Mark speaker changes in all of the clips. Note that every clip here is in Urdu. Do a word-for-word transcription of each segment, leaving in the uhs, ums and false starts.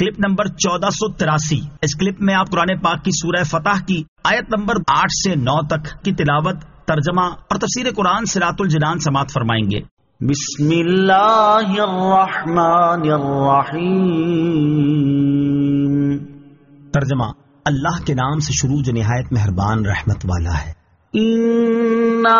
Speaker 1: کلپ نمبر چودہ سو تراسی. اس کلپ میں آپ قرآن پاک کی سورہ فتح کی آیت نمبر آٹھ سے نو تک کی تلاوت، ترجمہ اور تفسیر قرآن صراط الجنان سماعت فرمائیں گے.
Speaker 2: بسم اللہ الرحمن الرحیم.
Speaker 1: ترجمہ: اللہ کے نام سے شروع جو نہایت مہربان رحمت والا ہے.
Speaker 2: اِنَّا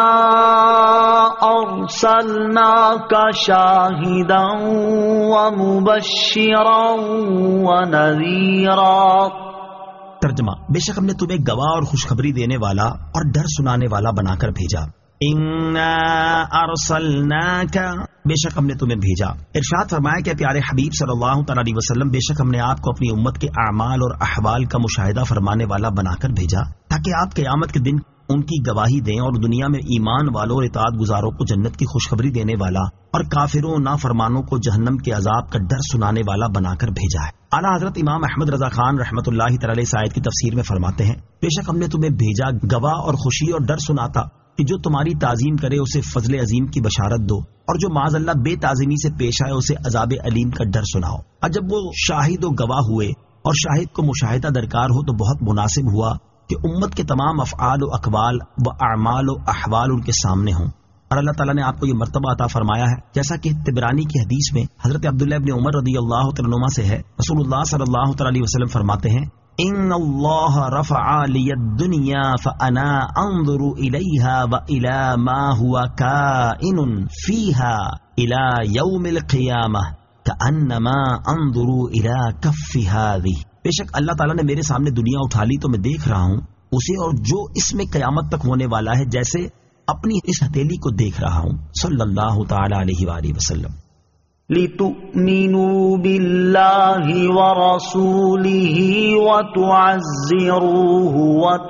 Speaker 2: أَرْسَلْنَاكَ شَاهِدًا وَمُبَشِّرًا وَنَذِيرًا.
Speaker 1: ترجمہ: بے شک ہم نے تمہیں گواہ اور خوشخبری دینے والا اور ڈر سنانے والا بنا کر بھیجا. اِنَّا أَرْسَلْنَاكَ، بے شک ہم نے تمہیں بھیجا. ارشاد فرمایا کہ پیارے حبیب صلی اللہ تعالی علیہ وسلم، بے شک ہم نے آپ کو اپنی امت کے اعمال اور احوال کا مشاہدہ فرمانے والا بنا کر بھیجا، تاکہ آپ قیامت کے دن ان کی گواہی دیں اور دنیا میں ایمان والوں اور اطاعت گزاروں کو جنت کی خوشخبری دینے والا اور کافروں نافرمانوں کو جہنم کے عذاب کا ڈر سنانے والا بنا کر بھیجا ہے. اعلیٰ حضرت امام احمد رضا خان رحمۃ اللہ تعالی اس آیت کی تفسیر میں فرماتے ہیں، بے شک ہم نے تمہیں بھیجا گواہ اور خوشی اور ڈر سناتا کہ جو تمہاری تعظیم کرے اسے فضل عظیم کی بشارت دو، اور جو معاذ اللہ بے تعظیمی سے پیش آئے اسے عذاب علیم کا ڈر سناؤ. اور جب وہ شاہد و گواہ ہوئے اور شاہد کو مشاہدہ درکار ہو تو بہت مناسب ہوا کہ امت کے تمام افعال و اقوال و اعمال و احوال ان کے سامنے ہوں. اور اللہ تعالیٰ نے آپ کو یہ مرتبہ عطا فرمایا ہے، جیسا کہ طبرانی کی حدیث میں حضرت عبداللہ ابن عمر رضی اللہ تعالیٰ عنہما سے ہے. رسول اللہ صلی اللہ تعالیٰ علیہ وسلم فرماتے ہیں، ان اللہ رفع لی الدنیا فانا انظر الیہا والی ما هو کائن فیہا الی یوم القیامہ کانما انظر الی کف ہذہ. بے شک اللہ تعالیٰ نے میرے سامنے دنیا اٹھا لی تو میں دیکھ رہا ہوں اسے اور جو اس میں قیامت تک ہونے والا ہے جیسے اپنی اس ہتھیلی کو دیکھ رہا ہوں. صلی اللہ تعالی علیہ وآلہ وسلم.
Speaker 2: لِتُؤْمِنُوا بِاللَّهِ وَرَسُولِهِ وَتُعَزِّرُوهُ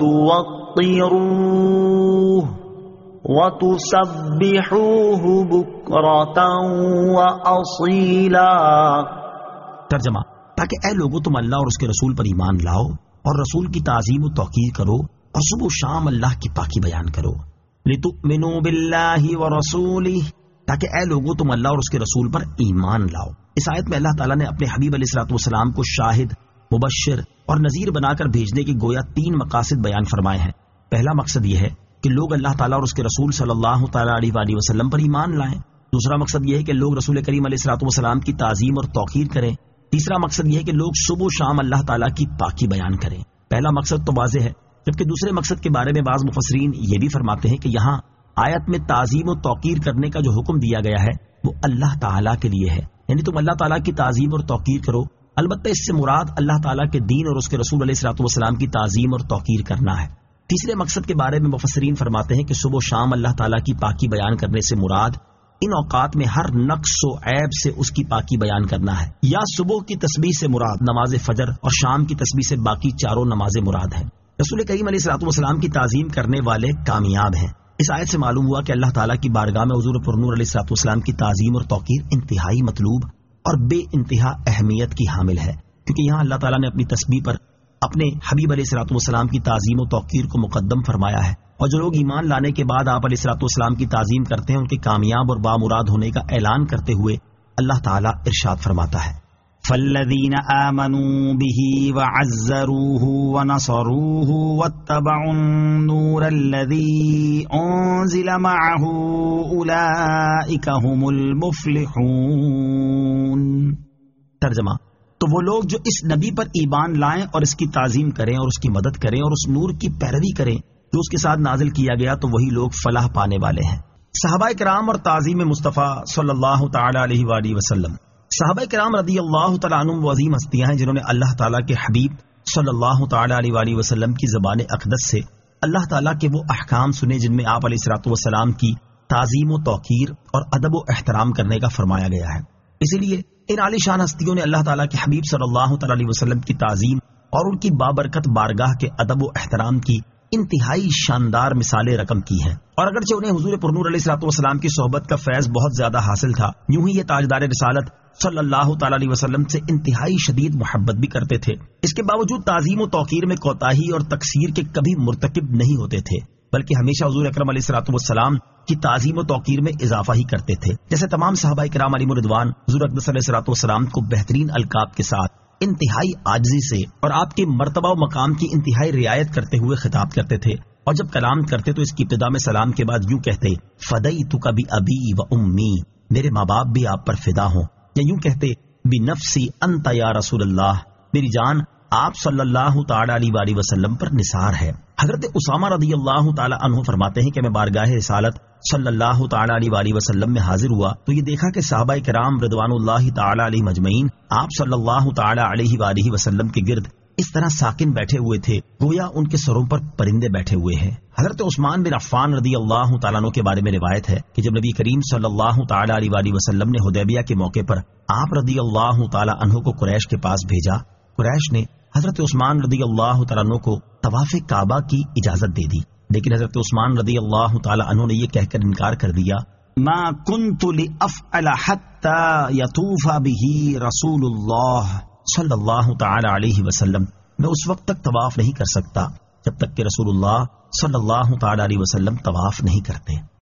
Speaker 2: وَتُوَقِّرُوهُ وَتُسَبِّحُوهُ بُكْرَةً وَأَصِيلًا.
Speaker 1: ترجمہ: تاکہ اے لوگو تم اللہ اور اس کے رسول پر ایمان لاؤ اور رسول کی تعظیم و توقیر کرو اور صبح و شام اللہ کی پاکی بیان کرو. لِتُؤْمِنُوا بِاللَّهِ وَرَسُولِهِ، تاکہ اے لوگو تم اللہ اور اس کے رسول پر ایمان لاؤ. اس آیت میں اللہ تعالیٰ نے اپنے حبیب علیہ الصلوۃ والسلام کو شاہد، مبشر اور نذیر بنا کر بھیجنے کے گویا تین مقاصد بیان فرمائے ہیں. پہلا مقصد یہ ہے کہ لوگ اللہ تعالیٰ اور اس کے رسول صلی اللہ تعالیٰ علیہ وآلہ وسلم پر ایمان لائیں. دوسرا مقصد یہ ہے کہ لوگ رسول کریم علیہ الصلوۃ والسلام کی تعظیم اور توقیر کریں. تیسرا مقصد یہ ہے کہ لوگ صبح و شام اللہ تعالیٰ کی پاکی بیان کریں. پہلا مقصد تو واضح ہے، جبکہ دوسرے مقصد کے بارے میں بعض مفسرین یہ بھی فرماتے ہیں کہ یہاں آیت میں تعظیم و توقیر کرنے کا جو حکم دیا گیا ہے وہ اللہ تعالیٰ کے لیے ہے، یعنی تم اللہ تعالیٰ کی تعظیم اور توقیر کرو. البتہ اس سے مراد اللہ تعالیٰ کے دین اور اس کے رسول علیہ الصلوۃ والسلام کی تعظیم اور توقیر کرنا ہے. تیسرے مقصد کے بارے میں مفسرین فرماتے ہیں کہ صبح و شام اللہ تعالیٰ کی پاکی بیان کرنے سے مراد ان اوقات میں ہر نقص و عیب سے اس کی پاکی بیان کرنا ہے، یا صبح کی تسبیح سے مراد نماز فجر اور شام کی تسبیح سے باقی چاروں نمازیں مراد ہیں. رسول کریم علیہ الصلوۃ والسلام کی تعظیم کرنے والے کامیاب ہیں. اس آیت سے معلوم ہوا کہ اللہ تعالیٰ کی بارگاہ میں حضور پرنور علیہ الصلوۃ والسلام کی تعظیم اور توقیر انتہائی مطلوب اور بے انتہا اہمیت کی حامل ہے، کیونکہ یہاں اللہ تعالیٰ نے اپنی تسبیح پر اپنے حبیب علیہ الصلوۃ والسلام کی تعظیم و توقیر کو مقدم فرمایا ہے. اور جو لوگ ایمان لانے کے بعد آپ علیہ الصلوۃ والسلام کی تعظیم کرتے ہیں ان کے کامیاب اور بامراد ہونے کا اعلان کرتے ہوئے اللہ تعالیٰ ارشاد فرماتا ہے،
Speaker 3: فالذین آمنوا به وعزروه ونصروه واتبعوا النور الذی انزل معه اولئک هم المفلحون.
Speaker 1: ترجمہ: تو وہ لوگ جو اس نبی پر ایمان لائیں اور اس کی تعظیم کریں اور اس کی مدد کریں اور اس نور کی پیروی کریں جو اس کے ساتھ نازل کیا گیا، تو وہی لوگ فلاح پانے والے ہیں. صحابہ کرام اور تعظیم مصطفیٰ صلی اللہ تعالی علیہ وآلہ وسلم. صحابہ کرام رضی اللہ تعالیٰ عنہم وہ عظیم ہستیاں ہیں جنہوں نے اللہ تعالیٰ کے حبیب صلی اللہ تعالی علیہ وآلہ وسلم کی زبان اقدس سے اللہ تعالیٰ کے وہ احکام سنے جن میں آپ علیہ الصلوۃ والسلام کی تعظیم و توقیر اور ادب و احترام کرنے کا فرمایا گیا ہے. اسی لیے ان عالی شان ہستیوں نے اللہ تعالیٰ کے حبیب صلی اللہ تعالی علیہ وسلم کی تعظیم اور ان کی بابرکت بارگاہ کے ادب و احترام کی انتہائی شاندار مثالیں رقم کی ہیں. اور اگرچہ انہیں حضور پرنور علیہ الصلوۃ والسلام کی صحبت کا فیض بہت زیادہ حاصل تھا، یوں ہی یہ تاجدار رسالت صلی اللہ تعالی علیہ وسلم سے انتہائی شدید محبت بھی کرتے تھے. اس کے باوجود تعظیم و توقیر میں کوتاہی اور تقصیر کے کبھی مرتکب نہیں ہوتے تھے، بلکہ ہمیشہ حضور اکرم علیہ الصلوۃ والسلام کی تعظیم و توقیر میں اضافہ ہی کرتے تھے. جیسے تمام صحابہ کرام علیہم رضوان حضور اقدس علیہ الصلوۃ والسلام کو بہترین القاب کے ساتھ انتہائی عاجزی سے اور آپ کے مرتبہ و مقام کی انتہائی رعایت کرتے ہوئے خطاب کرتے تھے، اور جب کلام کرتے تو اس کی ابتدا میں سلام کے بعد یوں کہتے فدیتک بأبی و امی، میرے ماں باپ بھی آپ پر فدا ہوں، یا یوں کہتے بنفسی انت یا رسول اللہ، میری جان آپ صلی اللہ تعالی علیہ وآلہ وسلم پر نثار ہے۔ حضرت اسامہ رضی اللہ تعالی عنہ فرماتے ہیں کہ میں بارگاہ رسالت صلی اللہ تعالی علیہ وآلہ وسلم میں حاضر ہوا تو یہ دیکھا کہ صحابہ کرام رضوان اللہ تعالی علیہ مجمعین آپ صلی اللہ تعالی علیہ وآلہ وسلم کے گرد اس طرح ساکن بیٹھے ہوئے تھے گویا ان کے سروں پر پرندے بیٹھے ہوئے ہیں۔ حضرت عثمان بن عفان رضی اللہ تعالیٰ عنہ کے بارے میں روایت ہے کہ جب نبی کریم صلی اللہ تعالی علیہ وآلہ وسلم نے حدیبیہ کے موقع پر آپ رضی اللہ تعالی عنہ کو قریش کے پاس بھیجا، قریش نے حضرت عثمان رضی اللہ تعالیٰ عنہ کو طواف کعبہ کی اجازت دے دی، لیکن حضرت عثمان رضی اللہ تعالی عنہ نے یہ کہہ کر انکار کر دیا
Speaker 3: ما كنت لأفعل حتى يطوف به رسول اللہ
Speaker 1: صلی اللہ تعالی علیہ وسلم، میں اس وقت تک طواف نہیں کر سکتا جب تک کہ رسول اللہ صلی اللہ تعالی علیہ وسلم طواف نہیں کرتے۔